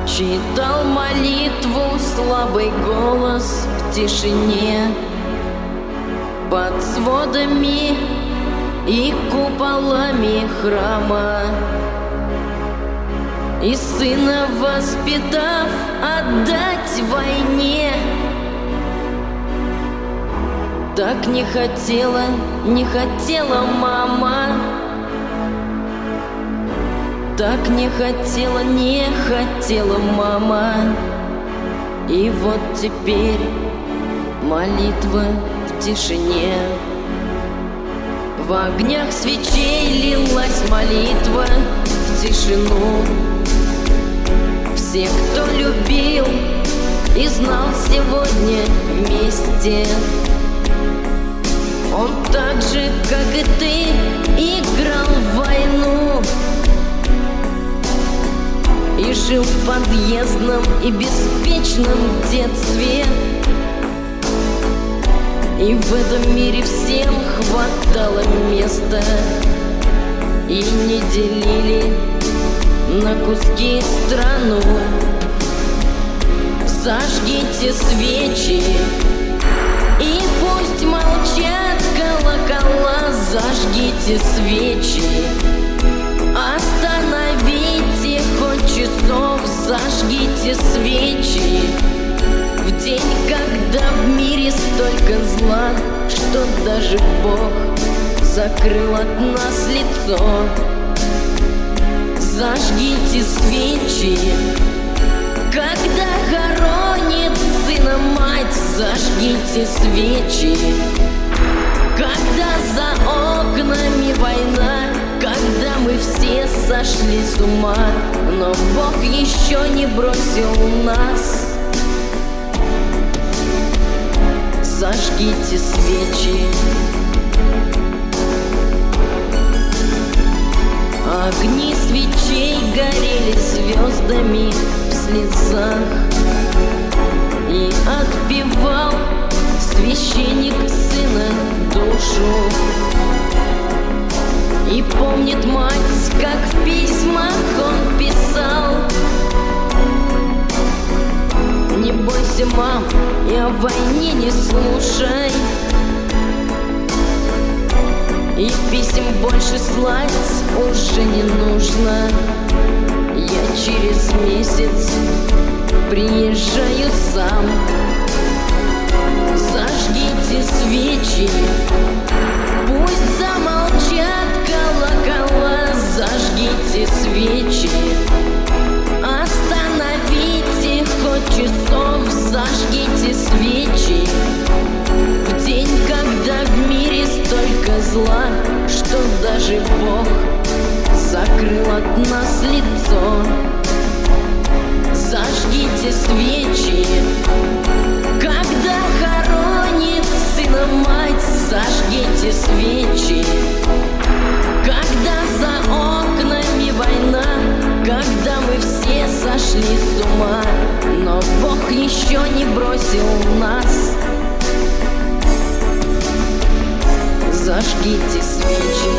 Читал молитву слабый голос в тишине, под сводами и куполами храма. И сына воспитав, отдать войне. Так не хотела мама. Так не хотела мама. И вот теперь молитва в тишине. В огнях свечей лилась молитва в тишину. Все, кто любил и знал сегодня вместе. Он так же, как и ты, играл в войну и жил в подъездном и беспечном детстве. И в этом мире всем хватало места, и не делили на куски страну. Зажгите свечи, и пусть молчат колокола. Зажгите свечи, остановите хоть часов. Зажгите свечи в день, когда в мире столько зла, что даже Бог закрыл от нас лицо. Зажгите свечи, когда хоронит сына мать. Зажгите свечи, когда за окнами война, когда мы все сошли с ума, но Бог еще не бросил нас. Зажгите свечи. Огни свечей горели звездами в слезах, и отпевал священник сына душу. И помнит мать, как в письмах он писал: не бойся, мам, и о войне не слушай. И писем больше слать уже не нужно. Я через месяц приезжаю сам. Зажгите свечи, пусть замолчат колокола. Зажгите свечи, остановите хоть часов. Зажгите свечи в день, когда в мире столько зла, что даже Бог закрыл от нас лицо. Зажгите свечи, когда хоронит сына мать. Зажгите свечи, когда за окнами война, когда мы все сошли с ума, но Бог еще не бросил нас. Зажгите свечи.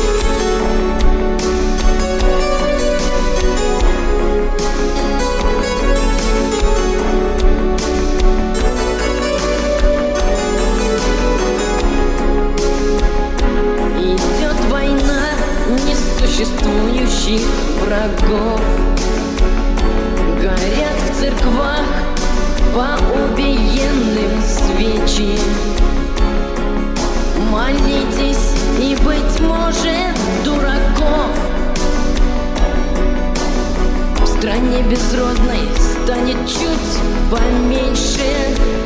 Идет война несуществующих врагов. Горят в церквах по убиенным свечи. Молитесь, и, быть может, дураков в стране безродной станет чуть поменьше.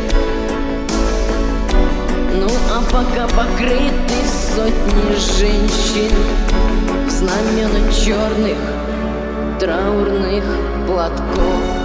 Ну а пока покрыты сотни женщин в знамена черных траурных платков.